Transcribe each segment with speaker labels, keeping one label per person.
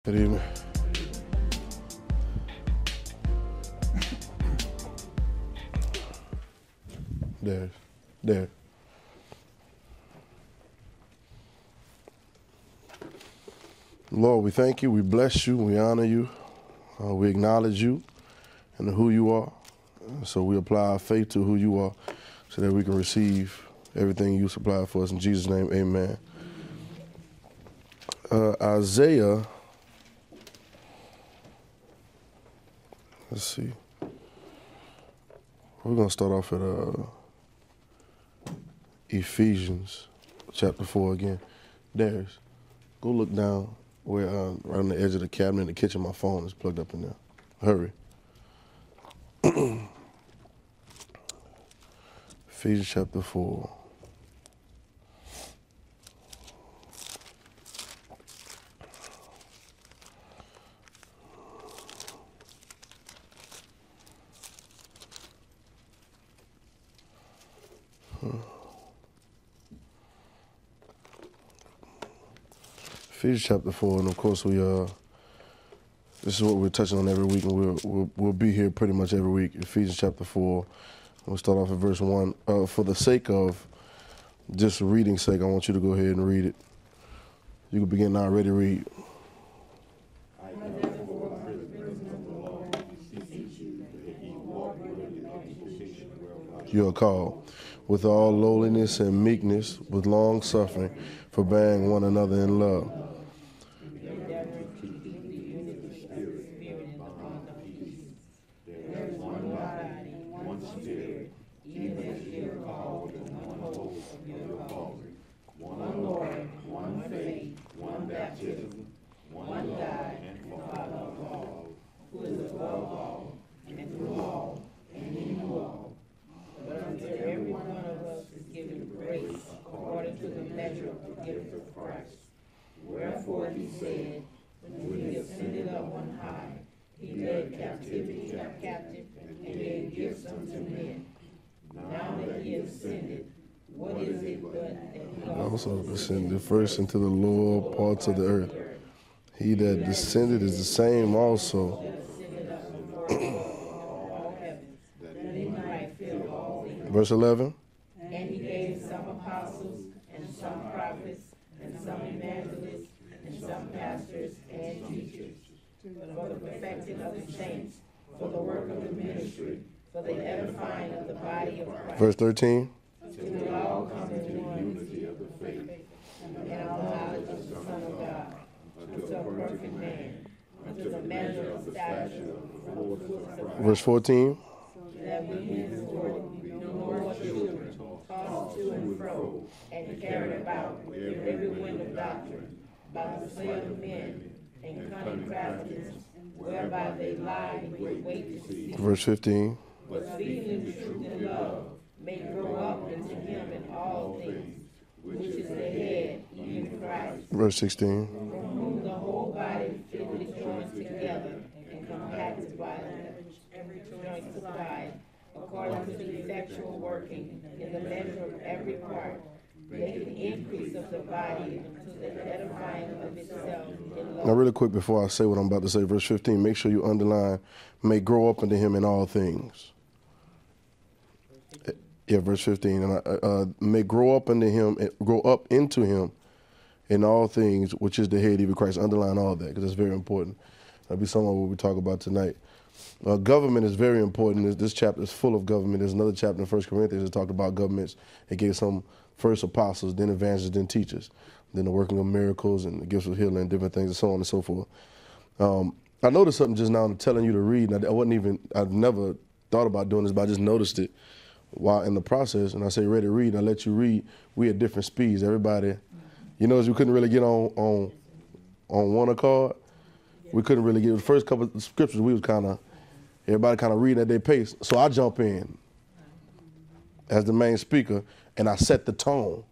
Speaker 1: Good evening. There. Lord, we thank you, we bless you, we honor you, we acknowledge you and who you are. So we apply our faith to who you are so that we can receive everything you supply for us. In Jesus' name, amen. Isaiah, let's see. We're going to start off at Ephesians chapter 4 again. Darius, go look down where right on the edge of the cabinet in the kitchen. My phone is plugged up in there. Hurry. Ephesians chapter 4. Ephesians chapter 4, and of course this is what we're touching on every week, and we'll be here pretty much every week. Ephesians chapter 4, we'll start off at verse 1. For the sake of just reading's sake, I want you to go ahead and read it. You can begin now, ready to read. You are called with all lowliness and meekness, with long suffering, forbearing one another in love.
Speaker 2: Wherefore he said, when he ascended up on high, he led captivity captive and gave gifts unto men. Now that he ascended, what is it but that he
Speaker 1: also descended first into the lower parts of the earth? He that descended is the same also. Verse 11.
Speaker 2: And he gave some apostles, and some prophets, and some evangelists, and some pastors and teachers, for the perfecting of the saints, for the work of the ministry, for the edifying of the body of Christ.
Speaker 1: Verse 13.
Speaker 2: Till we all come into the unity of the faith, and our knowledge of the Son of God, unto a perfect man, unto the measure of the stature of the fullness of Christ.
Speaker 1: Verse 14.
Speaker 2: That we henceforth be no more children, tossed to and fro, and carried about with every wind of doctrine, by the sway of men, and cunning craftiness, whereby they lie in wait to deceive.
Speaker 1: Verse 15.
Speaker 2: But speaking the truth in love, may grow up into him in all things, which is the head, even Christ.
Speaker 1: Verse 16.
Speaker 2: From whom the whole body fitly joined together and compacted by every joint supplied, according to the effectual working in the measure of every part, making increase of the body to the edifying of itself in love.
Speaker 1: Now, really quick before I say what I'm about to say, verse 15, make sure you underline, may grow up into him in all things. Yeah, verse 15, and may grow up into him in all things, which is the head, even Christ. Underline all that, because that's very important. That'll be some of what we talk about tonight. Government is very important. This chapter is full of government. There's another chapter in 1 Corinthians that talked about governments. It gave some first apostles, then evangelists, then teachers, then the working of miracles and the gifts of healing, different things, and so on and so forth. I noticed something just now. I'm telling you to read. And I've never thought about doing this, but I just noticed it while in the process. And I say, ready to read. And I let you read. We at different speeds. Everybody, as we couldn't really get on one accord. We couldn't really get the first couple of scriptures. We was everybody kind of reading at their pace. So I jump in as the main speaker, and I set the tone.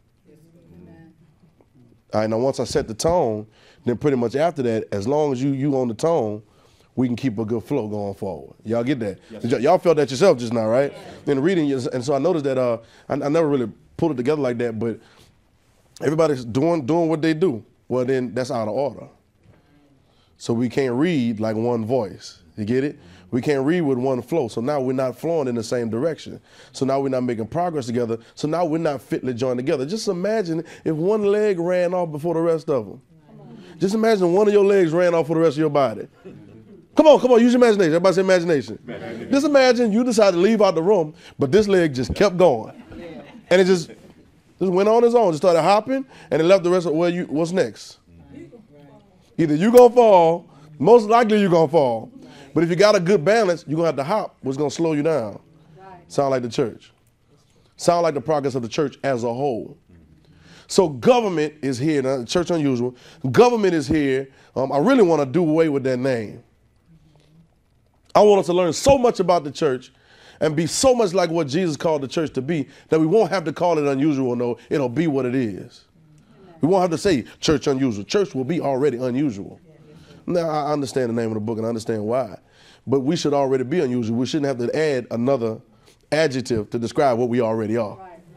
Speaker 1: All right, now once I set the tone, then pretty much after that, as long as you on the tone, we can keep a good flow going forward. Y'all get that? Yes. Y'all felt that yourself just now, right? Yeah. In reading, and so I noticed that I never really pulled it together like that, but everybody's doing what they do. Well, then that's out of order. So we can't read like one voice. You get it? We can't read with one flow. So now we're not flowing in the same direction. So now we're not making progress together. So now we're not fitly joined together. Just imagine if one leg ran off before the rest of them. Just imagine one of your legs ran off for the rest of your body. Come on, use your imagination. Everybody say imagination. Just imagine you decided to leave out the room, but this leg just kept going. And it just went on its own. Just started hopping, and it left the rest of what's next? Either you're going to fall, most likely you're going to fall. But if you got a good balance, you're going to have to hop, which is going to slow you down. Sound like the church. Sound like the progress of the church as a whole. So government is here. Now, Church Unusual. Government is here. I really want to do away with that name. I want us to learn so much about the church and be so much like what Jesus called the church to be that we won't have to call it unusual. No, it'll be what it is. We won't have to say church unusual. Church will be already unusual. Now, I understand the name of the book and I understand why. But we should already be unusual. We shouldn't have to add another adjective to describe what we already are.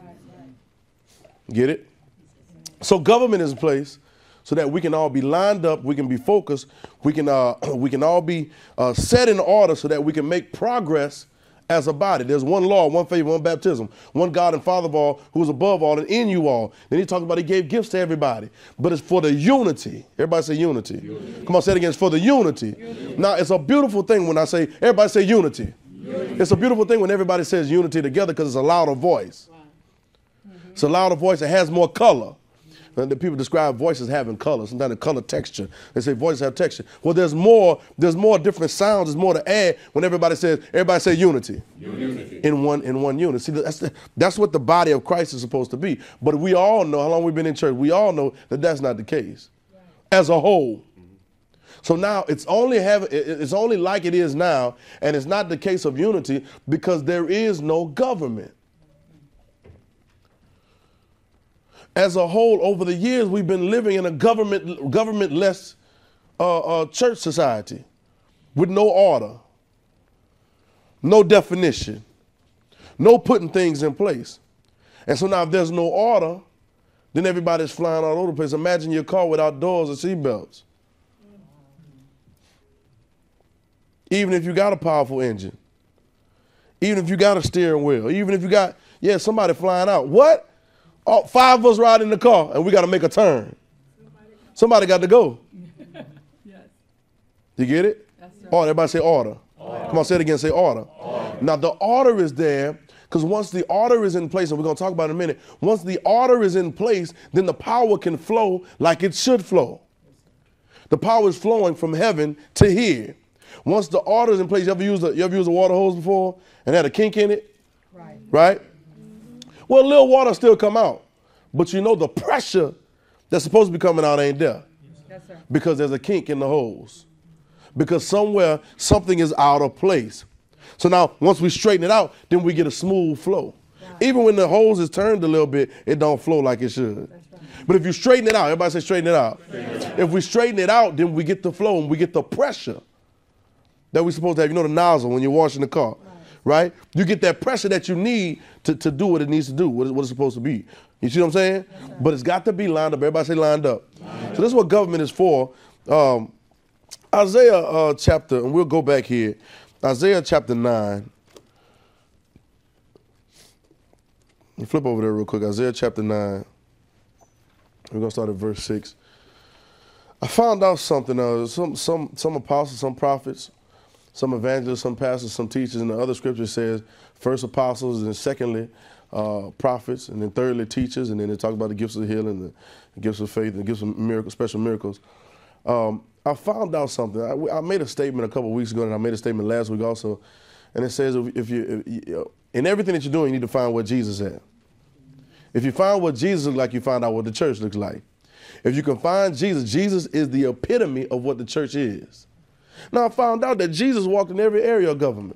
Speaker 1: Get it? So government is in place so that we can all be lined up, we can be focused, we can all be set in order so that we can make progress as a body. There's one law, one faith, one baptism, one God and Father of all, who is above all and in you all. Then he talks about he gave gifts to everybody, but it's for the unity. Everybody say unity. Come on, say it again. It's for the unity. Now, it's a beautiful thing when I say, everybody say unity. It's a beautiful thing when everybody says unity together because it's a louder voice. It's a louder voice that has more color. And the people describe voices having color. Sometimes they color texture. They say voices have texture. Well, there's more different sounds. There's more to add when everybody say unity. Unity. In one unit. See, that's what the body of Christ is supposed to be. But we all know, how long we've been in church, we all know that that's not the case. As a whole. So now it's only like it is now, and it's not the case of unity because there is no government. As a whole, over the years, we've been living in a government-less church society with no order, no definition, no putting things in place. And so now if there's no order, then everybody's flying all over the place. Imagine your car without doors or seatbelts. Even if you got a powerful engine, even if you got a steering wheel, even if you got, somebody flying out. What? Oh, 5 of us ride in the car and we got to make a turn. Somebody got to go. You get it? Order. Everybody say order. Come on, say it again. Say order. Now the order is there because once the order is in place, and we're going to talk about it in a minute, once the order is in place, then the power can flow like it should flow. The power is flowing from heaven to here. Once the order is in place, you ever used a water hose before and had a kink in it? Right? Well, a little water still come out, but you know the pressure that's supposed to be coming out ain't there. Yes, sir. Because there's a kink in the hose. Because somewhere something is out of place. So now once we straighten it out, then we get a smooth flow. Right. Even when the hose is turned a little bit, it don't flow like it should. Right. But if you straighten it out, everybody say straighten it out. If we straighten it out, then we get the flow and we get the pressure that we're supposed to have. You know the nozzle when you're washing the car. Right? You get that pressure that you need to do what it needs to do, what it's supposed to be. You see what I'm saying? Yes, but it's got to be lined up. Everybody say lined up. So this is what government is for. Isaiah chapter, and we'll go back here. Isaiah chapter 9. Flip over there real quick. Isaiah chapter 9. We're going to start at verse 6. I found out something. Some apostles, some prophets, some evangelists, some pastors, some teachers, and the other scripture says first apostles, and secondly prophets, and then thirdly teachers, and then they talk about the gifts of healing, the gifts of faith, and the gifts of miracles, special miracles. I found out something. I made a statement a couple of weeks ago, and I made a statement last week also, and it says if you in everything that you're doing, you need to find what Jesus had. If you find what Jesus looks like, you find out what the church looks like. If you can find Jesus, Jesus is the epitome of what the church is. Now I found out that Jesus walked in every area of government.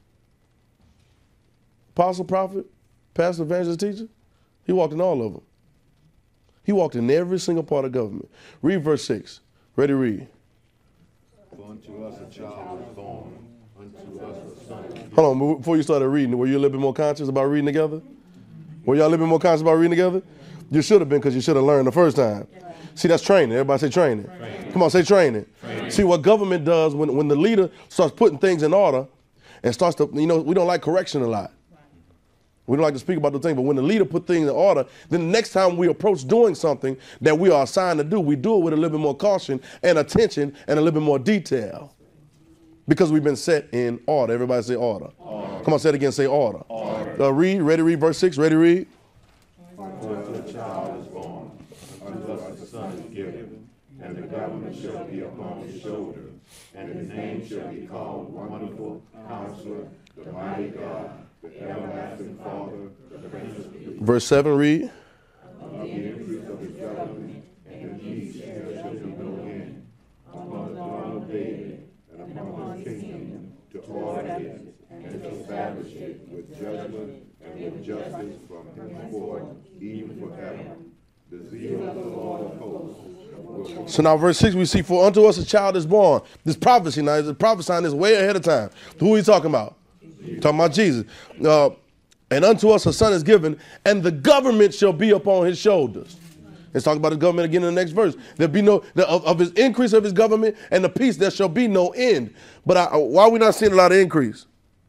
Speaker 1: Apostle, prophet, pastor, evangelist, teacher. He walked in all of them. He walked in every single part of government. Read verse 6. Ready, read.
Speaker 3: For unto us a child is born, unto us a son.
Speaker 1: Hold on, before you started reading, were you a little bit more conscious about reading together? Were y'all a little bit more conscious about reading together? You should have been because you should have learned the first time. See, that's training. Everybody say training. Come on, say training. See, what government does when the leader starts putting things in order and starts to, we don't like correction a lot. We don't like to speak about the thing, but when the leader put things in order, then the next time we approach doing something that we are assigned to do, we do it with a little bit more caution and attention and a little bit more detail because we've been set in order. Everybody say order. Come on, say it again, say order. Ready to read verse 6, ready to read.
Speaker 3: Unto a child is born, unto us a son is given, and the government shall be upon his shoulder, and his name shall be called Wonderful Counselor, the Mighty God, the Everlasting Father, the Prince of Peace.
Speaker 1: Verse 7, read.
Speaker 3: Of the increase of his government and the peace there shall be no end, upon the throne of David and upon his kingdom, to order it and to establish it with judgment and with justice from henceforth, even forever. The zeal of the Lord of hosts will.
Speaker 1: So now verse 6 we see, for unto us a child is born. This prophecy now, is prophesying this way ahead of time. Who are you talking about? Talking about Jesus. And unto us a son is given, and the government shall be upon his shoulders. Let's talk about his government again in the next verse. There'll be no, of his increase of his government and the peace, there shall be no end. But why are we not seeing a lot of increase?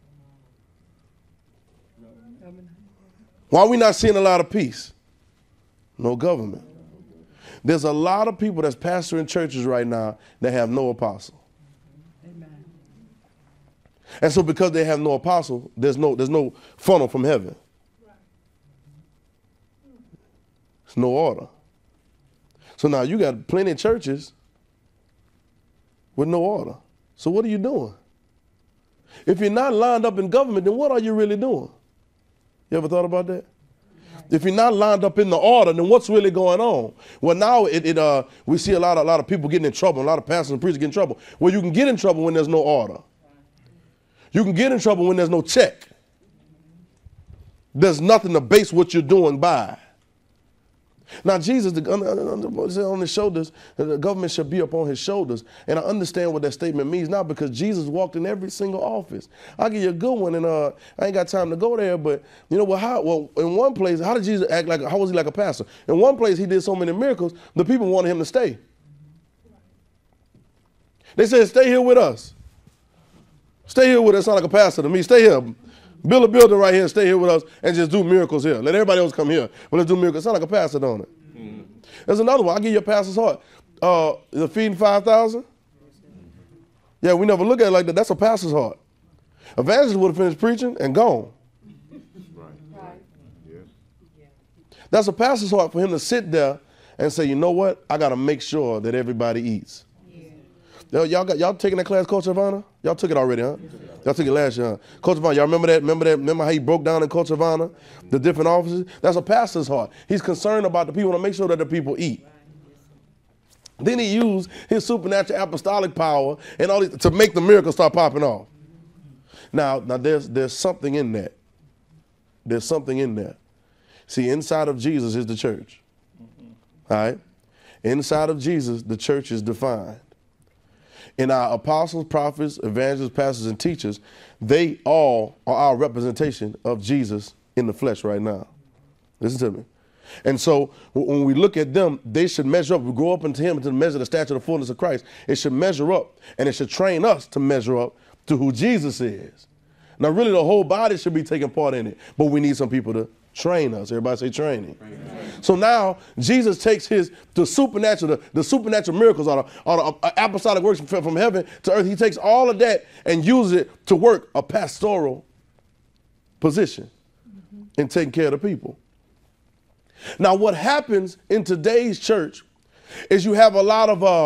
Speaker 1: Why are we not seeing a lot of peace? No government. There's a lot of people that's pastoring churches right now that have no apostle.
Speaker 4: Amen.
Speaker 1: And so because they have no apostle, there's no funnel from heaven. There's no order. So now you got plenty of churches with no order. So what are you doing? If you're not lined up in government, then what are you really doing? You ever thought about that? If you're not lined up in the order, then what's really going on? Well, now we see a lot of people getting in trouble, a lot of pastors and preachers getting in trouble. Well, you can get in trouble when there's no order. You can get in trouble when there's no check. There's nothing to base what you're doing by. Now, Jesus, on his shoulders, the government should be upon his shoulders. And I understand what that statement means now because Jesus walked in every single office. I'll give you a good one, and I ain't got time to go there, but you know what? Well, in one place, how did Jesus act like, how was he like a pastor? In one place, he did so many miracles, the people wanted him to stay. They said, stay here with us. Stay here with us, sound like a pastor to me. Stay here. Build a building right here and stay here with us and just do miracles here. Let everybody else come here. But let's do miracles. Sound like a pastor, don't it? Mm-hmm. There's another one. I'll give you a pastor's heart. The feeding 5,000. Yeah, we never look at it like that. That's a pastor's heart. Evangelist would have finished preaching and gone.
Speaker 3: Right. Yes.
Speaker 1: That's a pastor's heart for him to sit there and say, you know what? I got to make sure that everybody eats. Yeah. Y'all taking that class, Culture of Honor? Y'all took it already, huh? Y'all took it last year, huh? Culture of Honor, y'all remember that? Remember how he broke down in Culture of Honor? The different offices? That's a pastor's heart. He's concerned about the people to make sure that the people eat. Then he used his supernatural apostolic power and all these to make the miracles start popping off. Now there's something in that. There's something in there. See, inside of Jesus is the church. All right? Inside of Jesus, the church is defined. And our apostles, prophets, evangelists, pastors, and teachers, they all are our representation of Jesus in the flesh right now. Listen to me. And so when we look at them, they should measure up. We grow up into him to measure the stature of the fullness of Christ. It should measure up, and it should train us to measure up to who Jesus is. Now, really, the whole body should be taking part in it, but we need some people to train us. Everybody say training. So now Jesus takes the supernatural miracles or the apostolic works from heaven to earth. He takes all of that and uses it to work a pastoral position in taking care of the people. Now, what happens in today's church is you have a lot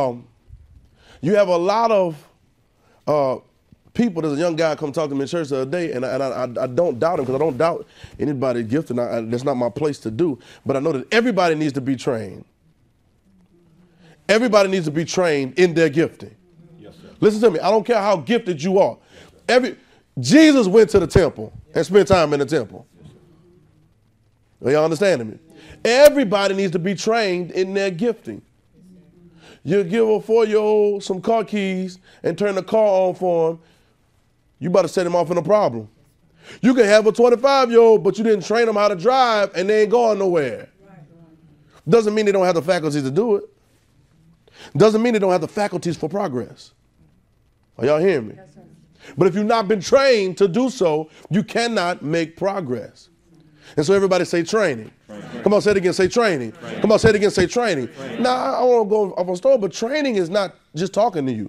Speaker 1: of people. There's a young guy come talk to me in church the other day, and I don't doubt him because I don't doubt anybody's gift, and that's not my place to do. But I know that everybody needs to be trained. Everybody needs to be trained in their gifting. Yes, sir. Listen to me. I don't care how gifted you are. Jesus went to the temple and spent time in the temple. Are y'all understanding me? Everybody needs to be trained in their gifting. You give a 4-year-old some car keys and turn the car on for him, you about to set him off in a problem. You can have a 25-year-old, but you didn't train them how to drive and they ain't going nowhere. Doesn't mean they don't have the faculties to do it. Doesn't mean they don't have the faculties for progress. Are y'all hearing me? But if you've not been trained to do so, you cannot make progress. And so everybody say training. Come on, say it again, say training. Come on, say it again, say training. Now, I don't want to go off on store, but training is not just talking to you.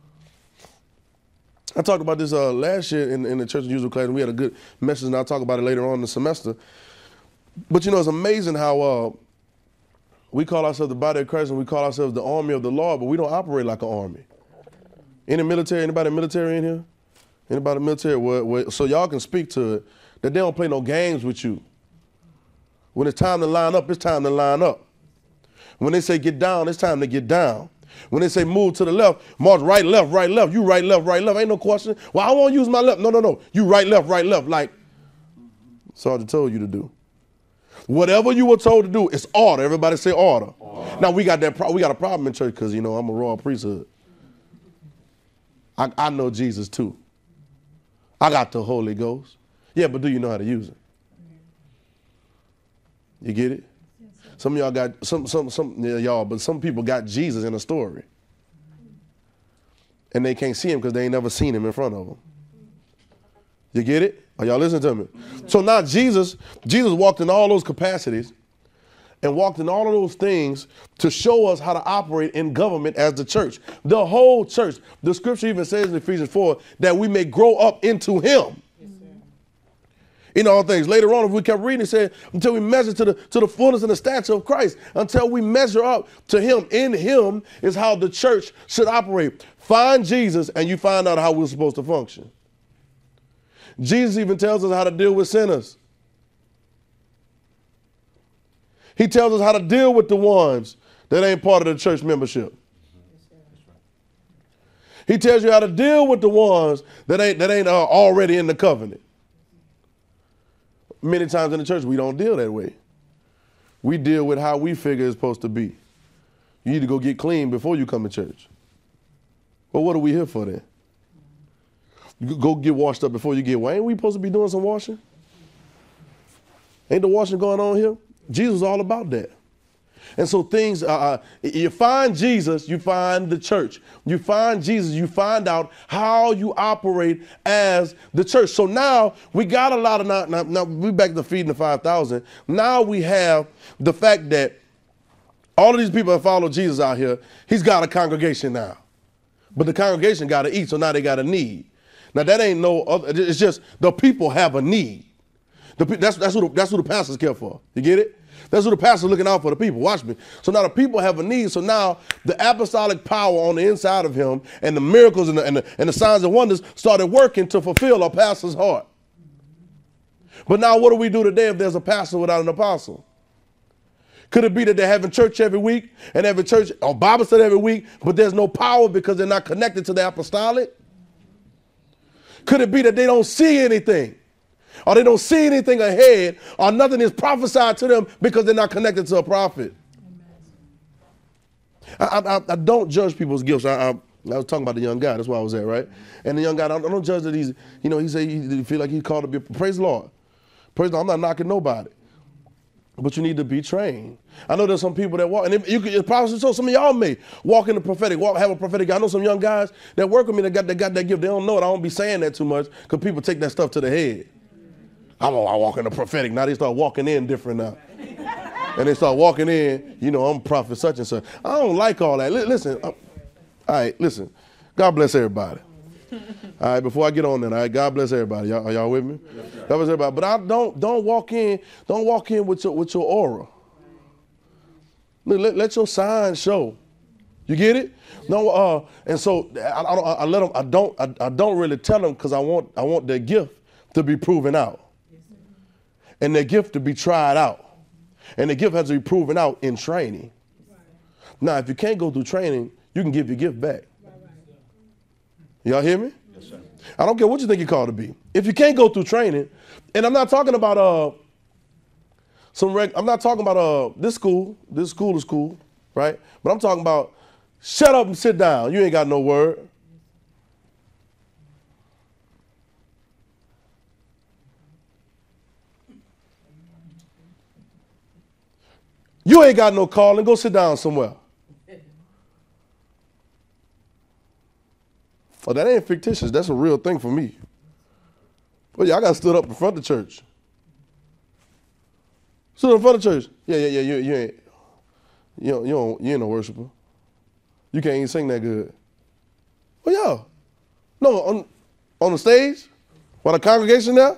Speaker 1: I talked about this last year in the church usual class, and we had a good message, and I'll talk about it later on in the semester. But you know, it's amazing how we call ourselves the body of Christ and we call ourselves the army of the Lord, but we don't operate like an army. Any military, anybody military in here? Anybody military? So y'all can speak to it, that they don't play no games with you. When it's time to line up, it's time to line up. When they say get down, it's time to get down. When they say move to the left, march right, left, right, left. You right, left, right, left. Ain't no question. Well, I won't use my left. No. You right, left, like Sergeant told you to do. Whatever you were told to do, it's order. Everybody say order. Now we got a problem in church because, you know, I'm a royal priesthood. I know Jesus too. I got the Holy Ghost. Yeah, but do you know how to use it? You get it? Some of y'all got some people got Jesus in a story. And they can't see him because they ain't never seen him in front of them. You get it? Are y'all listening to me? So now Jesus walked in all those capacities and walked in all of those things to show us how to operate in government as the church. The whole church. The scripture even says in Ephesians 4 that we may grow up into him. In all things. Later on, if we kept reading, it said, until we measure to the fullness and the stature of Christ, until we measure up to him. In him is how the church should operate. Find Jesus and you find out how we're supposed to function. Jesus even tells us how to deal with sinners. He tells us how to deal with the ones that ain't part of the church membership. He tells you how to deal with the ones that ain't already in the covenant. Many times in the church, we don't deal that way. We deal with how we figure it's supposed to be. You need to go get clean before you come to church. Well, what are we here for then? You go get washed up before you get washed. Ain't we supposed to be doing some washing? Ain't the washing going on here? Jesus was all about that. And so things, you find Jesus, you find the church. You find Jesus, you find out how you operate as the church. So now we got a lot of, now we back to feeding the 5,000. Now we have the fact that all of these people that follow Jesus out here, he's got a congregation now. But the congregation got to eat, so now they got a need. Now that ain't no other, it's just the people have a need. That's who the pastors care for. You get it? That's who the pastor's looking out for, the people. Watch me. So now the people have a need. So now the apostolic power on the inside of him and the miracles and the signs and wonders started working to fulfill a pastor's heart. But now what do we do today if there's a pastor without an apostle? Could it be that they're having church every week and having church or Bible study every week, but there's no power because they're not connected to the apostolic? Could it be that they don't see anything? Or they don't see anything ahead, or nothing is prophesied to them because they're not connected to a prophet? I don't judge people's gifts. I was talking about the young guy. That's why I was there, right? And the young guy, I don't judge that he's, he said he feel like he's called to be. Praise the Lord. Praise the Lord. I'm not knocking nobody. But you need to be trained. I know there's some people that walk, and you could probably so some of y'all may walk in the prophetic, have a prophetic. I know some young guys that work with me that got that gift. They don't know it. I don't be saying that too much because people take that stuff to the head. I walk in the prophetic. Now they start walking in different now. And they start walking in, I'm prophet such and such. I don't like all that. Listen, all right, listen. God bless everybody. All right, before I get on that, all right, God bless everybody. Are y'all with me? God bless everybody. But I don't walk in with your aura. Let your sign show. You get it? No, and so I don't really tell them because I want their gift to be proven out. And their gift to be tried out. And the gift has to be proven out in training. Now, if you can't go through training, you can give your gift back. Y'all hear me? Yes, sir. I don't care what you think you're called to be. If you can't go through training, and I'm not talking about I'm not talking about this school is cool, right? But I'm talking about shut up and sit down. You ain't got no word. You ain't got no calling. Go sit down somewhere. Oh, that ain't fictitious. That's a real thing for me. Well, yeah, I got stood up in front of the church. Stood in front of the church. Yeah. You ain't no worshiper. You can't even sing that good. Well, yeah. No, on the stage, while the congregation there,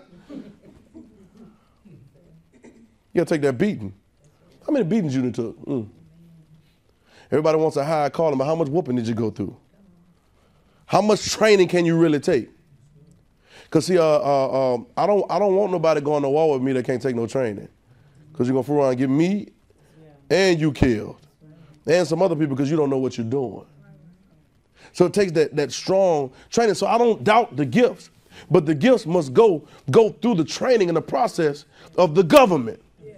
Speaker 1: you gotta take that beating. How many beatings you done took? Everybody wants a high calling, but how much whooping did you go through? How much training can you really take? Cause see, I don't want nobody going to war with me that can't take no training. Cause you're gonna fool around and get me and you killed, and some other people because you don't know what you're doing. So it takes that strong training. So I don't doubt the gifts, but the gifts must go through the training and the process of the government.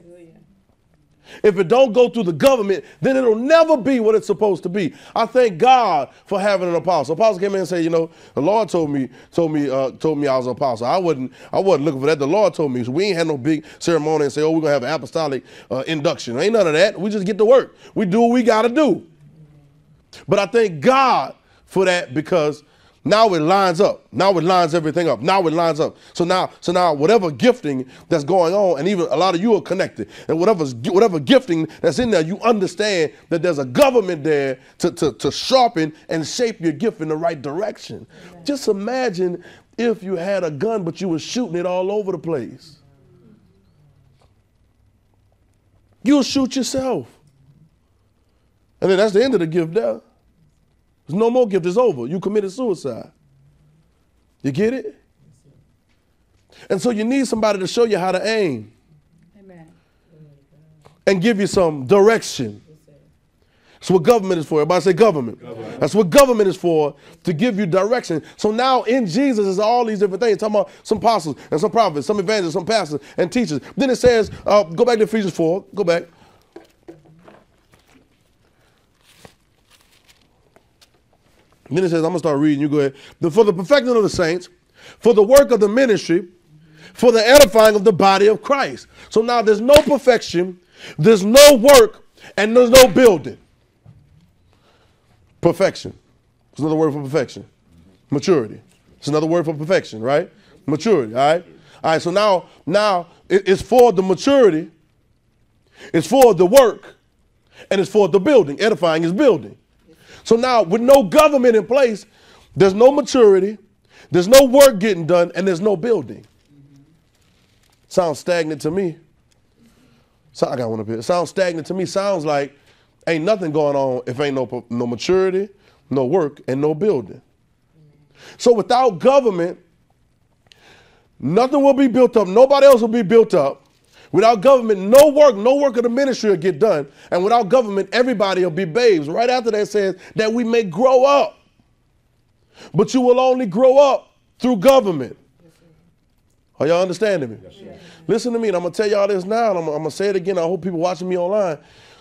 Speaker 1: If it don't go through the government, then it'll never be what it's supposed to be. I thank God for having an apostle. Apostle came in and said, you know, the Lord told me I was an apostle. I wasn't looking for that. The Lord told me. So we ain't had no big ceremony and say, oh, we're gonna have an apostolic induction. Ain't none of that. We just get to work. We do what we gotta do. But I thank God for that because now it lines up. Now it lines everything up. Now it lines up. So now whatever gifting that's going on, and even a lot of you are connected, and whatever gifting that's in there, you understand that there's a government there to sharpen and shape your gift in the right direction. Yeah. Just imagine if you had a gun, but you were shooting it all over the place. You'll shoot yourself. And then that's the end of the gift there. There's no more gift. It's over. You committed suicide. You get it? And so you need somebody to show you how to aim. Amen. And give you some direction. That's what government is for. Everybody say government. That's what government is for, to give you direction. So now in Jesus is all these different things. Talking about some apostles and some prophets, some evangelists, some pastors and teachers. Then it says, go back to Ephesians 4. Go back. And then it says, I'm going to start reading. You go ahead. For the perfecting of the saints, for the work of the ministry, for the edifying of the body of Christ. So now there's no perfection, there's no work, and there's no building. Perfection. It's another word for perfection. Maturity. It's another word for perfection, right? Maturity, all right? All right, so now it's for the maturity, it's for the work, and it's for the building. Edifying is building. So now with no government in place, there's no maturity, there's no work getting done, and there's no building. Sounds stagnant to me. So I got one up here. Sounds stagnant to me. Sounds like ain't nothing going on if ain't no maturity, no work, and no building. So without government, nothing will be built up. Nobody else will be built up. Without government, no work of the ministry will get done. And without government, everybody will be babes. Right after that says that we may grow up. But you will only grow up through government. Are y'all understanding me? Yes, listen to me, and I'm going to tell y'all this now, and I'm going to say it again. I hope people watching me online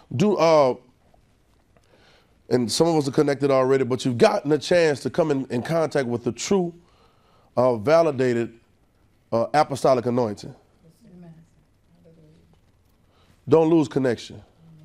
Speaker 1: and some of us are connected already, but you've gotten a chance to come in contact with the true, validated apostolic anointing. Don't lose connection.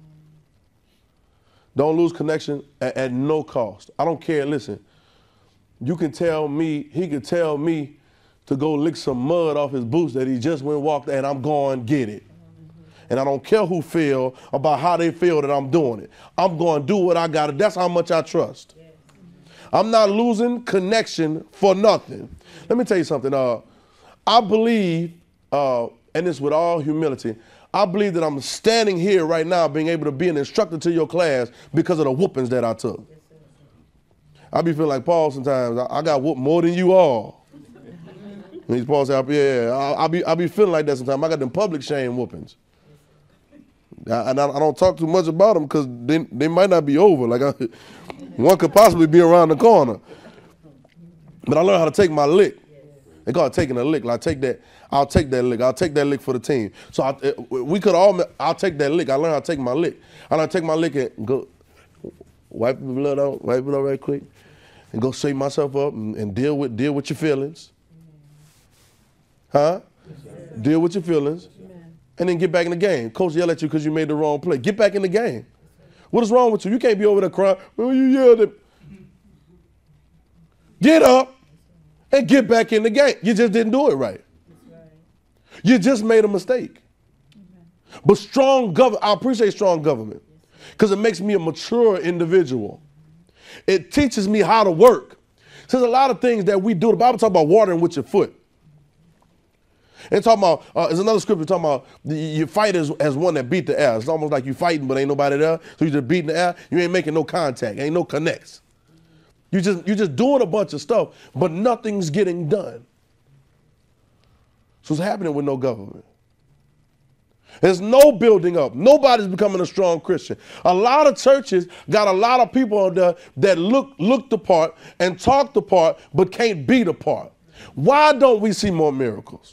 Speaker 1: Don't lose connection at no cost. I don't care. Listen, you can tell me, he could tell me to go lick some mud off his boots that he just went and walked, and I'm going to get it. And I don't care who feel about how they feel that I'm doing it. I'm going to do what I got to. That's how much I trust. I'm not losing connection for nothing. Let me tell you something. I believe, and it's with all humility, I believe that I'm standing here right now being able to be an instructor to your class because of the whoopings that I took. I be feeling like Paul sometimes. I got whooped more than you all. And he's Paul said, yeah, I be feeling like that sometimes. I got them public shame whoopings. And I don't talk too much about them because they might not be over. Like one could possibly be around the corner. But I learned how to take my lick. They call it taking a lick. I'll take that lick. I'll take that lick for the team. So I'll take that lick. I learned how to take my lick. I learned to take my lick and go wipe the blood out, wipe it out right quick, and go straighten myself up and deal with your feelings. Huh? Deal with your feelings and then get back in the game. Coach yell at you because you made the wrong play. Get back in the game. What is wrong with you? You can't be over there crying. Oh, you yelled at. Get up and get back in the game. You just didn't do it right. You just made a mistake. But strong government, I appreciate strong government because it makes me a mature individual. It teaches me how to work. There's a lot of things that we do. The Bible talks about watering with your foot. And talking about, there's another scripture talking about you fight as one that beat the air. It's almost like you fighting, but ain't nobody there. So you just beating the air. You ain't making no contact. Ain't no connects. You just doing a bunch of stuff, but nothing's getting done. So what's happening with no government? There's no building up. Nobody's becoming a strong Christian. A lot of churches got a lot of people on there that look the part and talk the part, but can't be the part. Why don't we see more miracles?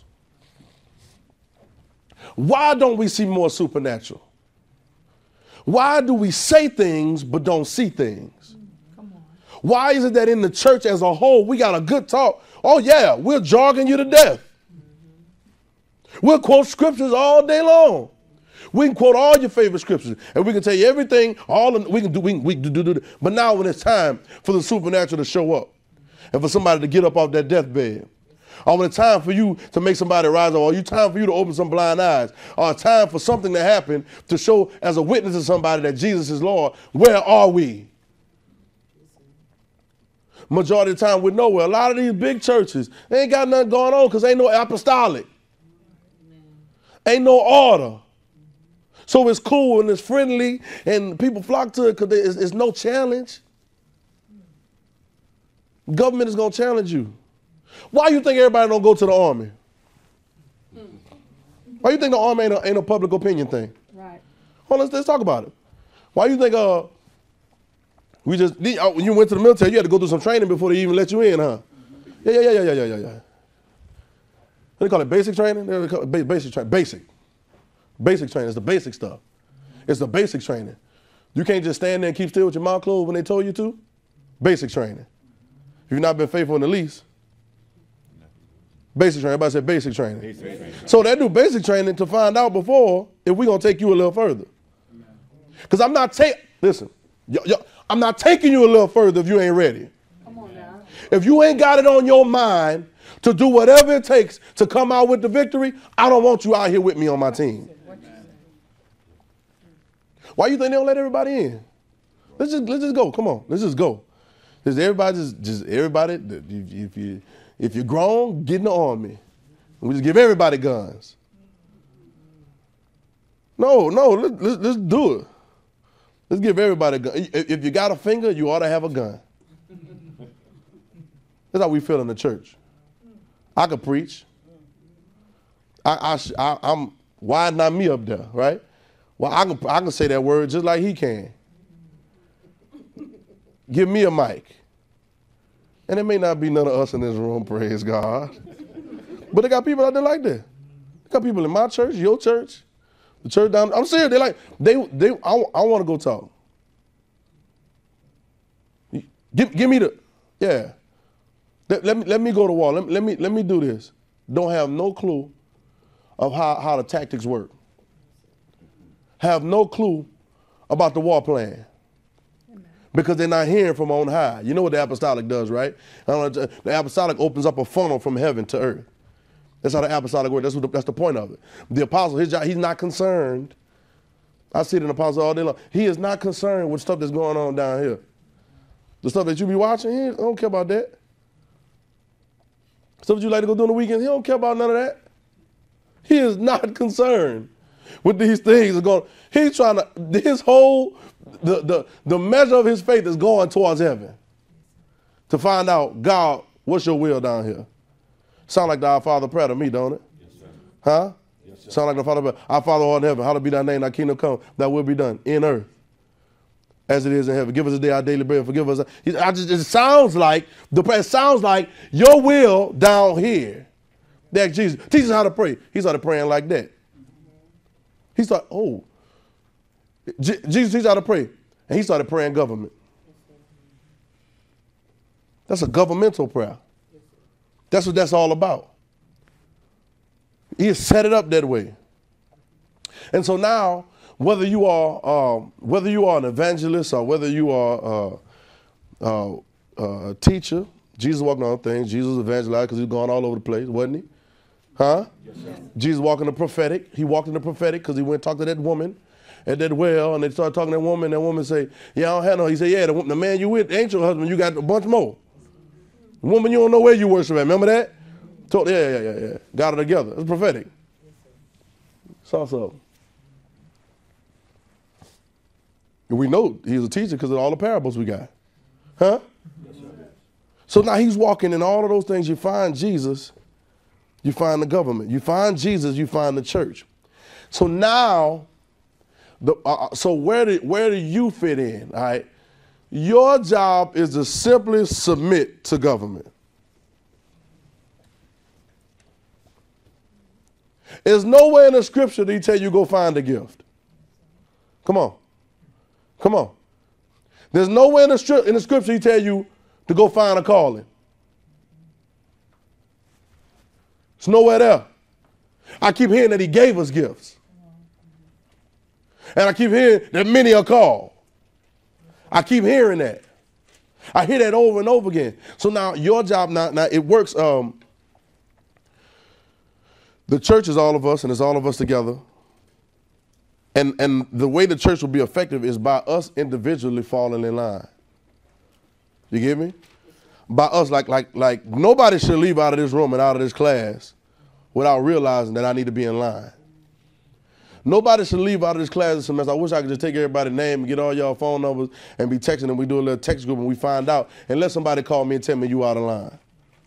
Speaker 1: Why don't we see more supernatural? Why do we say things but don't see things? Why is it that in the church as a whole, we got a good talk? Oh yeah, we're jogging you to death. We'll quote scriptures all day long. We can quote all your favorite scriptures, and we can tell you everything. We can do. But now, when it's time for the supernatural to show up, and for somebody to get up off that deathbed, or when it's time for you to make somebody rise up, or you time for you to open some blind eyes, or time for something to happen to show as a witness to somebody that Jesus is Lord, where are we? Majority of the time, we're nowhere. A lot of these big churches, they ain't got nothing going on because ain't no apostolic. Ain't no order. So it's cool and it's friendly and people flock to it because it's no challenge. Government is going to challenge you. Why you think everybody don't go to the army? Why you think the army ain't a public opinion thing?
Speaker 4: Right.
Speaker 1: Well, let's talk about it. Why you think when you went to the military, you had to go through some training before they even let you in, huh? Yeah. They call it basic training? They call it basic training. Basic training. It's the basic stuff. It's the basic training. You can't just stand there and keep still with your mouth closed when they told you to. Basic training. If you've not been faithful in the least. Basic training. Everybody said basic training. Basic training. So they do basic training to find out before if we're going to take you a little further. Because I'm not I'm not taking you a little further if you ain't ready.
Speaker 4: Come on now.
Speaker 1: If you ain't got it on your mind to do whatever it takes to come out with the victory, I don't want you out here with me on my team. Why you think they don't let everybody in? Let's just go. Come on, let's just go. Everybody. If you're grown, get in the army. We just give everybody guns. No, let's do it. Let's give everybody a gun. If you got a finger, you ought to have a gun. That's how we feel in the church. I could preach. I'm why not me up there, right? Well, I can say that word just like he can. Give me a mic. And it may not be none of us in this room, praise God. But they got people out there like that. They got people in my church, your church, the church down. I'm serious. I want to go talk. Give me let me go to war. Let me do this. Don't have no clue of how the tactics work. Have no clue about the war plan. Because they're not hearing from on high. You know what the apostolic does, right? The apostolic opens up a funnel from heaven to earth. That's how the apostolic works. That's the point of it. The apostle, his job, he's not concerned. I see it in the apostle all day long. He is not concerned with stuff that's going on down here. The stuff that you be watching, he don't care about that. Stuff that you like to go do on the weekends, he don't care about none of that. He is not concerned with these things. He's trying to, his whole, the measure of his faith is going towards heaven to find out, God, what's your will down here? Sound like the Our Father prayer to me, don't it? Yes, sir. Huh? Yes, sir. Sound like the Father prayer. Our Father who art in heaven, hallowed be thy name, thy kingdom come, thy will be done in earth as it is in heaven. Give us today our daily bread and forgive us. It sounds like the prayer sounds like your will down here. That Jesus teach us how to pray. He started praying like that. He started, Jesus teach us how to pray. And he started praying government. That's a governmental prayer. That's what that's all about. He has set it up that way. And so now, whether you are an evangelist or whether you are a teacher, Jesus walking on things. Jesus evangelized because he was going all over the place, wasn't he? Huh? Yes, sir. Jesus walking the prophetic. He walked in the prophetic because he went and talked to that woman at that well, and they started talking to that woman. That woman say, "Yeah, I don't have no." He said, "Yeah, the man you with ain't your husband. You got a bunch more. The woman you don't know where you worship at. Remember that? Yeah. Got it together. It's prophetic." Saw something. We know he's a teacher because of all the parables we got. Huh? Yes, so now he's walking in all of those things. You find Jesus, you find the government. You find Jesus, you find the church. So now, so where do you fit in? All right, your job is to simply submit to government. There's nowhere in the scripture that he tell you go find a gift. Come on. There's nowhere in the scripture he tell you to go find a calling. It's nowhere there. I keep hearing that he gave us gifts. And I keep hearing that many are called. I keep hearing that. I hear that over and over again. So now your job, now it works. The church is all of us, and it's all of us together. And the way the church will be effective is by us individually falling in line. You get me? By us, like nobody should leave out of this room and out of this class without realizing that I need to be in line. Nobody should leave out of this class this semester. I wish I could just take everybody's name and get all y'all phone numbers and be texting and we do a little text group and we find out and let somebody call me and tell me you out of line.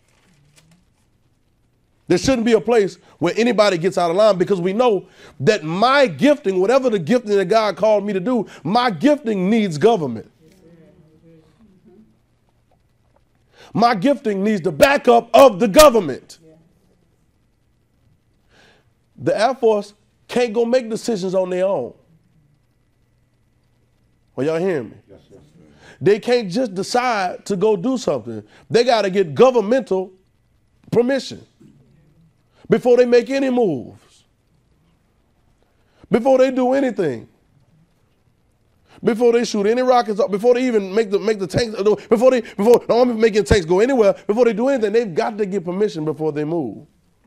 Speaker 1: There shouldn't be a place where anybody gets out of line because we know that my gifting, whatever the gifting that God called me to do, my gifting needs government. My gifting needs the backup of the government. The Air Force can't go make decisions on their own. Well, y'all hearing me? Yes, sir. They can't just decide to go do something. They got to get governmental permission before they make any moves, before they do anything, before they shoot any rockets up, before they even make the tanks, before the Army making tanks go anywhere, before they do anything, they've got to get permission before they move.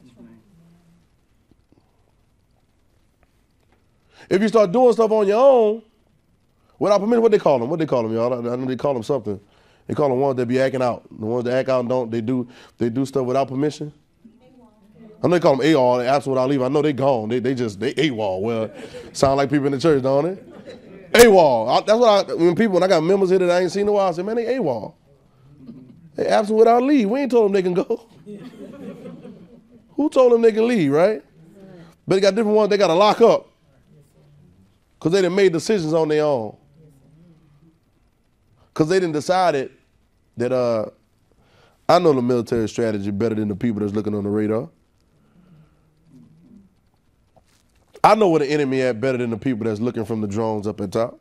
Speaker 1: If you start doing stuff on your own, without permission, what they call them? What they call them, y'all? I know they call them something. They call them ones that be acting out. The ones that act out and they do stuff without permission. I know they call them AWOL, absent without leave. I know they gone. They AWOL. Well, sound like people in the church, don't it? AWOL. That's what when I got members here that I ain't seen in a while, I say, man, they AWOL. They absent without leave. We ain't told them they can go. Who told them they can leave, right? But they got different ones they got to lock up because they done made decisions on their own. Because they done decided that I know the military strategy better than the people that's looking on the radar. I know where the enemy at better than the people that's looking from the drones up at top.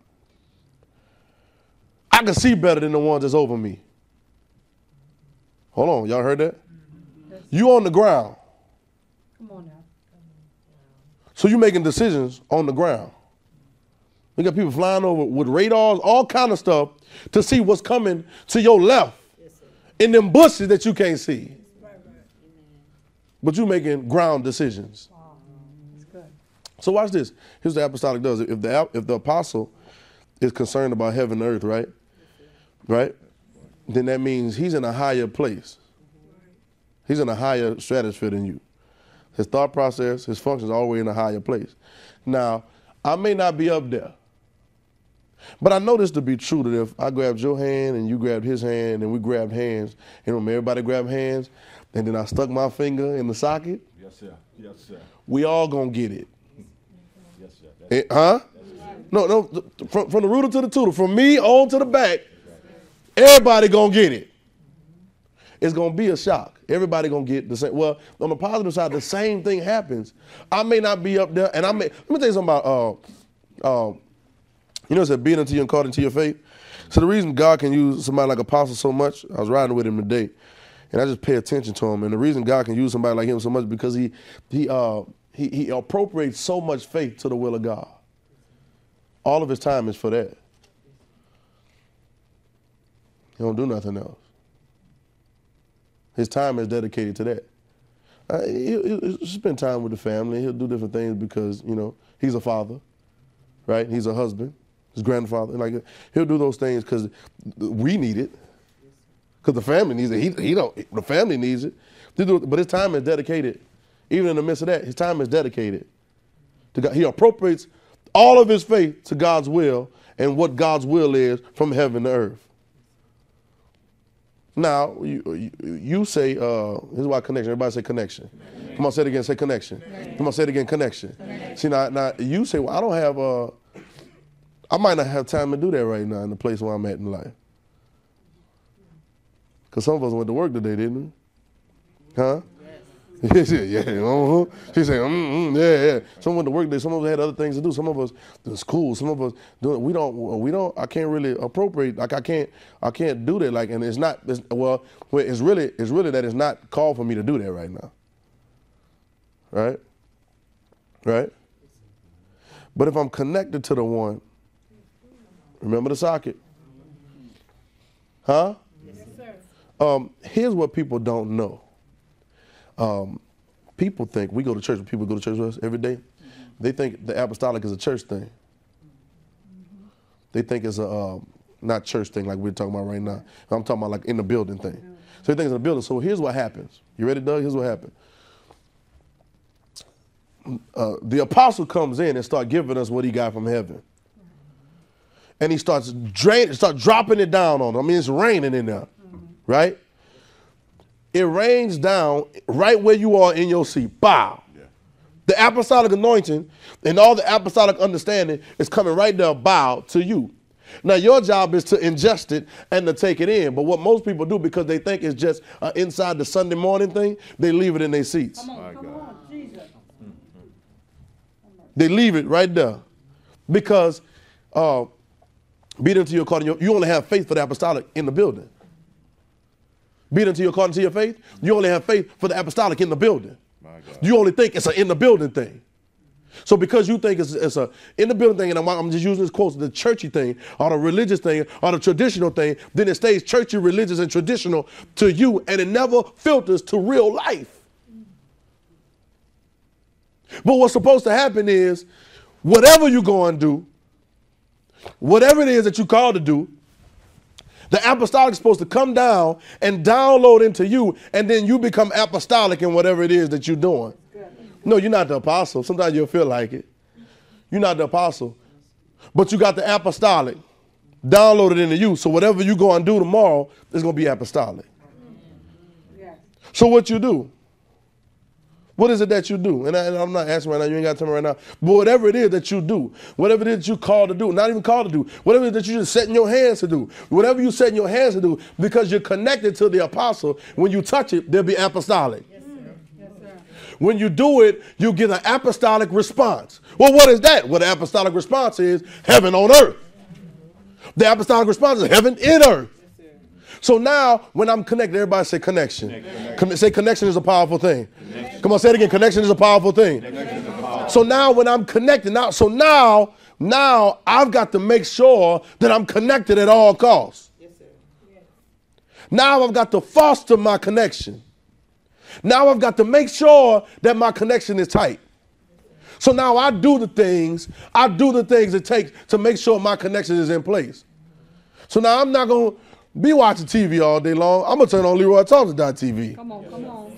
Speaker 1: I can see better than the ones that's over me. Hold on, y'all heard that? You on the ground.
Speaker 4: Come on now.
Speaker 1: So you making decisions on the ground. We got people flying over with radars, all kind of stuff to see what's coming to your left in them bushes that you can't see. But you making ground decisions. So watch this. Here's what the apostolic does. If the apostle is concerned about heaven and earth, right? Then that means he's in a higher place. He's in a higher stratosphere than you. His thought process, his functions are always in a higher place. Now, I may not be up there, but I know this to be true that if I grabbed your hand and you grabbed his hand and we grabbed hands, and when everybody grabbed hands, and then I stuck my finger in the socket,
Speaker 3: Yes, sir. Yes, sir.
Speaker 1: we all gonna get it.
Speaker 3: Yes, sir.
Speaker 1: Huh? No, from the rooter to the tutor, from me on to the back, everybody gonna get it. It's gonna be a shock. Everybody gonna get the same. Well, on the positive side, the same thing happens. I may not be up there, and let me tell you something about, it said being unto you and called into your faith. So the reason God can use somebody like Apostle so much, I was riding with him today, and I just pay attention to him. And the reason God can use somebody like him so much because he he appropriates so much faith to the will of God. All of his time is for that. He don't do nothing else. His time is dedicated to that. He'll spend time with the family. He'll do different things because, you know, he's a father, right? He's a husband, his grandfather. Like, he'll do those things because we need it, because the family needs it. The family needs it. But his time is dedicated. Even in the midst of that, his time is dedicated to God. He appropriates all of his faith to God's will and what God's will is from heaven to earth. Now, you say, here's why connection. Everybody say connection. Come on, say it again, say connection. Come on, say it again, connection. See, now you say, well, I don't have, I might not have time to do that right now in the place where I'm at in life. Because some of us went to work today, didn't we? Huh? She said, yeah. She said, yeah. Some went to work today. Some of us had other things to do. Some of us in school. Some of us doing. We don't. I can't really appropriate. Like I can't do that. Like, and it's not. It's really that it's not called for me to do that right now. Right. Right. But if I'm connected to the one, remember the socket. Huh?
Speaker 4: Yes, sir.
Speaker 1: Here's what people don't know. People think we go to church. When people go to church with us every day, they think the apostolic is a church thing. They think it's a not church thing like we're talking about right now. I'm talking about like in the building thing. So they think it's in the building. So here's what happens. You ready, Doug? Here's what happened. The apostle comes in and starts giving us what he got from heaven. And he starts dropping it down on them. I mean, it's raining in there, right? It rains down right where you are in your seat. Bow. Yeah. The apostolic anointing and all the apostolic understanding is coming right there, bow to you. Now, your job is to ingest it and to take it in. But what most people do, because they think it's just inside the Sunday morning thing, they leave it in their seats.
Speaker 4: Come on, Jesus.
Speaker 1: They leave it right there. Because be it unto your calling, you only have faith for the apostolic in the building. Be it unto you according to your faith, you only have faith for the apostolic in the building. You only think it's an in the building thing. So because you think it's a in the building thing, and I'm just using this quote, the churchy thing, or the religious thing, or the traditional thing, then it stays churchy, religious, and traditional to you, and it never filters to real life. But what's supposed to happen is, whatever you go and do, whatever it is that you called to do, the apostolic is supposed to come down and download into you, and then you become apostolic in whatever it is that you're doing. No, you're not the apostle. Sometimes you'll feel like it. You're not the apostle. But you got the apostolic downloaded into you, so whatever you go and do tomorrow is going to be apostolic. So what you do? What is it that you do? And I'm not asking right now, you ain't got to tell me right now. But whatever it is that you do, whatever it is that you called to do, not even called to do, whatever it is that you just setting your hands to do, whatever you setting your hands to do, because you're connected to the apostle, when you touch it, there'll be apostolic. Yes, sir. Yes, sir. When you do it, you get an apostolic response. Well, what is that? Well, the apostolic response is heaven on earth. The apostolic response is heaven in earth. So now, when I'm connected, everybody say connection. Say connection is a powerful thing. Come on, say it again. Connection is a powerful thing. So now when I'm connected, now I've got to make sure that I'm connected at all costs. Now I've got to foster my connection. Now I've got to make sure that my connection is tight. So now I do the things it takes to make sure my connection is in place. So now I'm not going to be watching TV all day long. I'm going to turn on LeroyTalks.tv.
Speaker 4: Come on.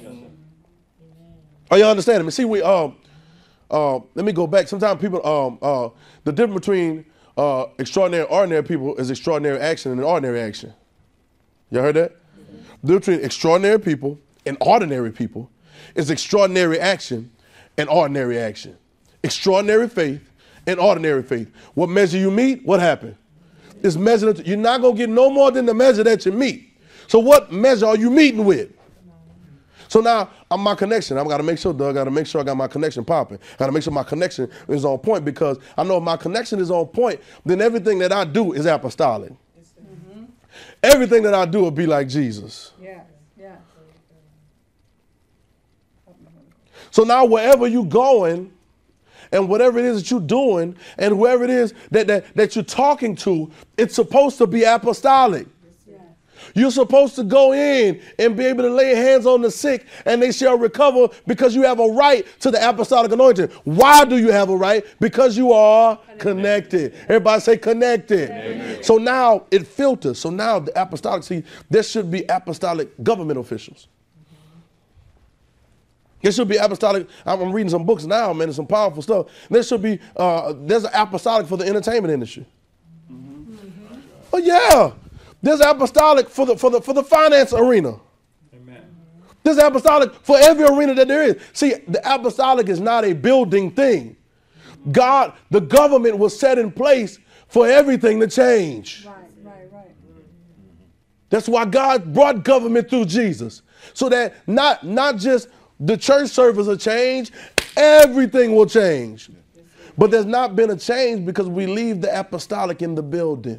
Speaker 1: Are you understanding me? See, let me go back. Sometimes people, the difference between extraordinary and ordinary people is extraordinary action and ordinary action. Y'all heard that? The difference between extraordinary people and ordinary people is extraordinary action and ordinary action. Extraordinary faith and ordinary faith. What measure you meet, what happened? It's measured. You're not going to get no more than the measure that you meet. So what measure are you meeting with? So now I'm my connection. I've got to make sure, Doug, I got to make sure I got my connection popping. I got to make sure my connection is on point, because I know if my connection is on point, then everything that I do is apostolic. Mm-hmm. Everything that I do will be like Jesus.
Speaker 4: Yeah.
Speaker 1: So now wherever you're going and whatever it is that you're doing and whoever it is that you're talking to, it's supposed to be apostolic. You're supposed to go in and be able to lay hands on the sick and they shall recover because you have a right to the apostolic anointing. Why do you have a right? Because you are connected. Everybody say connected. Amen. So now it filters. So now the apostolic, see, there should be apostolic government officials. There should be apostolic. I'm reading some books now, man, and some powerful stuff. There should be, there's an apostolic for the entertainment industry. Oh yeah. There's apostolic for the finance arena. Amen. There's apostolic for every arena that there is. See, the apostolic is not a building thing. God, the government was set in place for everything to change. Right. That's why God brought government through Jesus. So that not just the church service will change, everything will change. But there's not been a change because we leave the apostolic in the building.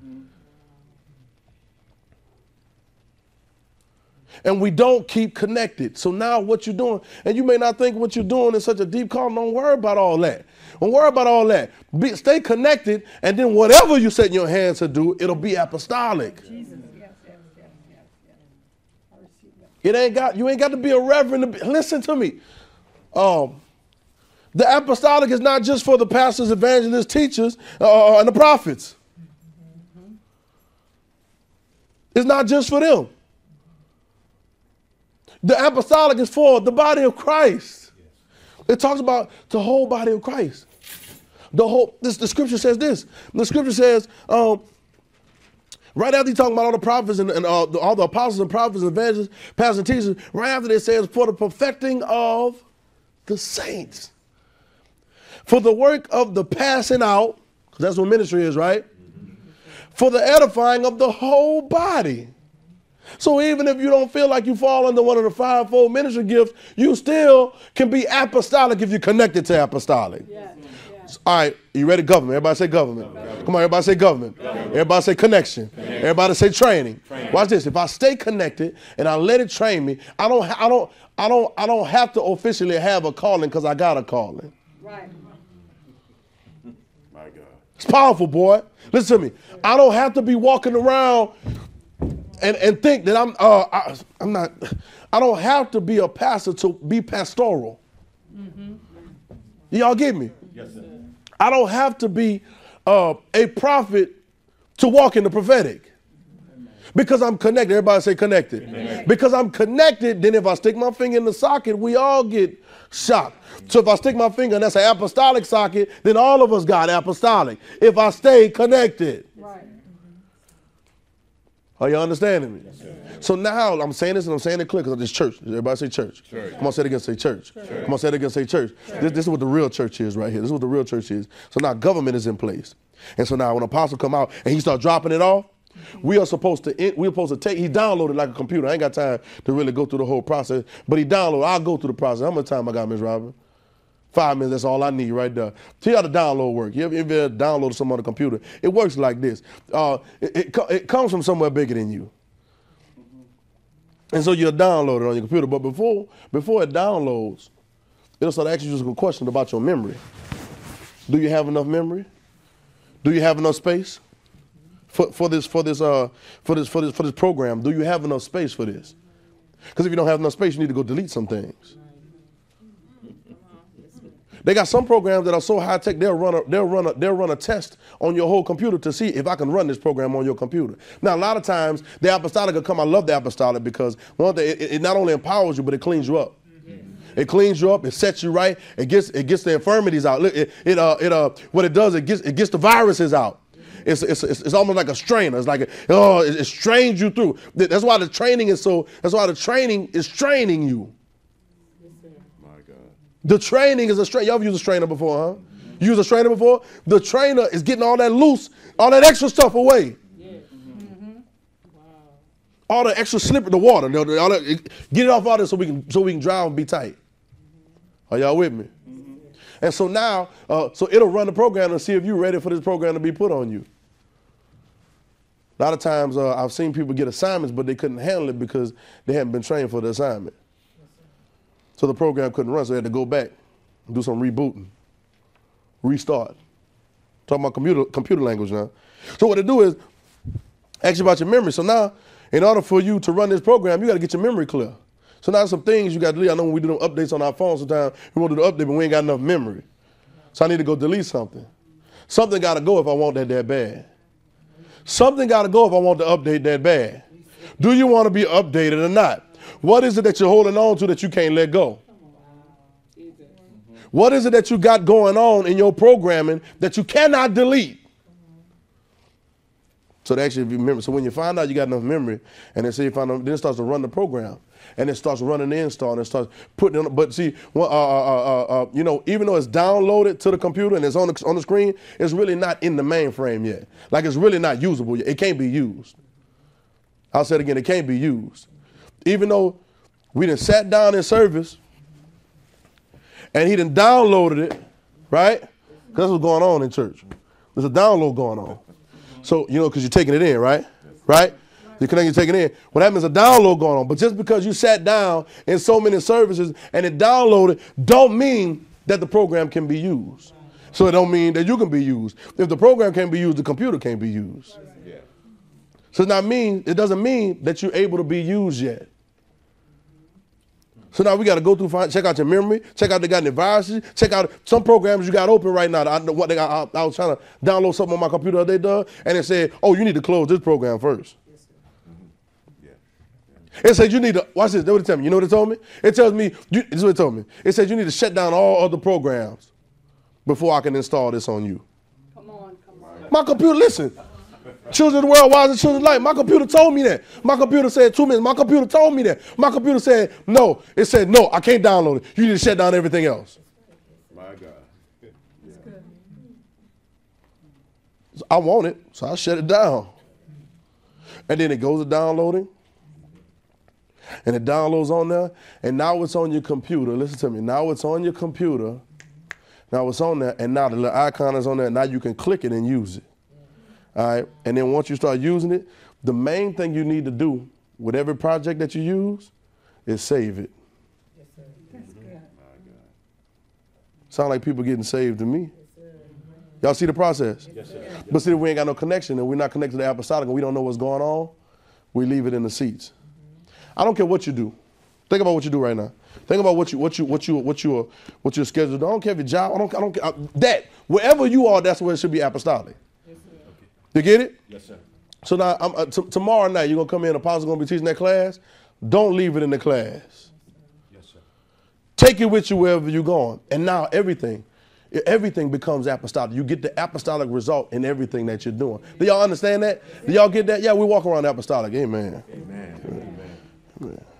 Speaker 1: And we don't keep connected. So now what you're doing, and you may not think what you're doing is such a deep call. Don't worry about all that. Don't worry about all that. Stay connected, and then whatever you set in your hands to do, it'll be apostolic. Jesus. Yes. I receive that. You ain't got to be a reverend. Listen to me. The apostolic is not just for the pastors, evangelists, teachers, and the prophets. It's not just for them. The apostolic is for the body of Christ. It talks about the whole body of Christ. The scripture says this. The scripture says, right after he's talking about all the prophets and all the apostles and prophets and evangelists, pastors and teachers, right after it says, for the perfecting of the saints. For the work of the passing out, because that's what ministry is, right? For the edifying of the whole body. So even if you don't feel like you fall under one of the fivefold ministry gifts, you still can be apostolic if you're connected to apostolic. Yes. All right, you ready? Government. Everybody say government. Come on, everybody say government. Everybody say connection. Everybody say training. Watch this. If I stay connected and I let it train me, I don't have to officially have a calling because I got a calling. Right. My God. It's powerful, boy. Listen to me. I don't have to be walking around and think that I'm not. I don't have to be a pastor to be pastoral. Mm-hmm. Y'all get me? Yes, sir. I don't have to be a prophet to walk in the prophetic. Because I'm connected. Everybody say connected. Amen. Because I'm connected, then if I stick my finger in the socket, we all get shocked. So if I stick my finger and that's an apostolic socket, then all of us got apostolic. If I stay connected. Right. Are you understanding me? Yes, so now I'm saying this and I'm saying it clear because it's church. Everybody say church. Come on, say it again, say church. Come on, say it again, say church. This is what the real church is right here. This is what the real church is. So now government is in place. And so now when an apostle come out and he start dropping it off, we're supposed to take, he downloaded like a computer. I ain't got time to really go through the whole process, but he downloaded, I'll go through the process. How much time I got, Ms. Robin? 5 minutes, that's all I need right there. See how the download work. You ever download something on the computer? It works like this. It comes from somewhere bigger than you. And so you'll download it on your computer. But before it downloads, it'll start asking you some questions about your memory. Do you have enough memory? Do you have enough space for this program? Do you have enough space for this? Because if you don't have enough space, you need to go delete some things. They got some programs that are so high tech, they'll run a test on your whole computer to see if I can run this program on your computer. Now, a lot of times the apostolic will come. I love the apostolic because one thing, it not only empowers you, but it cleans you up. It cleans you up. It sets you right. It gets the infirmities out. Look, what it does, it gets the viruses out. It's almost like a strainer. It's like it strains you through. That's why the training is so. That's why the training is training you. The training is a strainer. Y'all have used a strainer before, huh? You used a strainer before? The trainer is getting all that loose, all that extra stuff away. Yeah. Mm-hmm. Wow. All the extra slip in the water. All that, get it off all this so we can drive and be tight. Are y'all with me? Mm-hmm. And so now, so it'll run the program and see if you're ready for this program to be put on you. A lot of times I've seen people get assignments, but they couldn't handle it because they hadn't been trained for the assignment. So the program couldn't run, so they had to go back and do some rebooting, restart. Talking about computer language now. So what they do is ask you about your memory. So now, in order for you to run this program, you got to get your memory clear. So now some things you got to delete. I know when we do them updates on our phones sometimes, we want to do the update, but we ain't got enough memory. So I need to go delete something. Something got to go if I want that bad. Something got to go if I want to update that bad. Do you want to be updated or not? What is it that you're holding on to that you can't let go? What is it that you got going on in your programming that you cannot delete? So they actually remember. So when you find out you got enough memory, and they say you find out, then it starts to run the program, and it starts running the install, and it starts putting it. But see, you know, even though it's downloaded to the computer and it's on the screen, it's really not in the mainframe yet. Like it's really not usable yet. It can't be used. I'll say it again. It can't be used. Even though we done sat down in service, and he done downloaded it, right? Because that's what's going on in church. There's a download going on. So, you know, because you're taking it in, right? Right? You're connecting, you're taking it in. Well, that means a download going on. But just because you sat down in so many services and it downloaded, don't mean that the program can be used. So it don't mean that you can be used. If the program can't be used, the computer can't be used. So it doesn't mean that you're able to be used yet. So now we got to go through, check out your memory, check out they got any viruses, check out some programs you got open right now. I was trying to download something on my computer the other day, and it said, oh, you need to close this program first. It said you need to, watch this, that's what it tells me. You know what it told me? It tells me, this is what it told me. It said you need to shut down all other programs before I can install this on you.
Speaker 4: Come on.
Speaker 1: My computer, listen. Children of the world, wise as children of light. My computer told me that. My computer said 2 minutes. My computer told me that. My computer said no. It said no, I can't download it. You need to shut down everything else.
Speaker 3: My God.
Speaker 1: So I want it, so I shut it down. And then it goes to downloading. And it downloads on there. And now it's on your computer. Listen to me. Now it's on your computer. Now it's on there. And now the little icon is on there. Now you can click it and use it. All right, and then once you start using it, the main thing you need to do with every project that you use is save it.
Speaker 4: Yes, sir. That's good.
Speaker 1: Sound like people getting saved to me. Y'all see the process?
Speaker 3: Yes, sir.
Speaker 1: But see, if we ain't got no connection and we're not connected to the apostolic and we don't know what's going on, we leave it in the seats. I don't care what you do. Think about what you do right now. Think about what you're scheduled to do. I don't care if your job. I don't care. That wherever you are, that's where it should be apostolic. You get it?
Speaker 3: Yes, sir.
Speaker 1: So now, tomorrow night, you're going to come in, Apostle's going to be teaching that class. Don't leave it in the class.
Speaker 3: Yes, sir.
Speaker 1: Take it with you wherever you're going. And now everything becomes apostolic. You get the apostolic result in everything that you're doing. Do y'all understand that? Do y'all get that? Yeah, we walk around apostolic. Amen.
Speaker 3: Amen. Amen.
Speaker 1: Amen.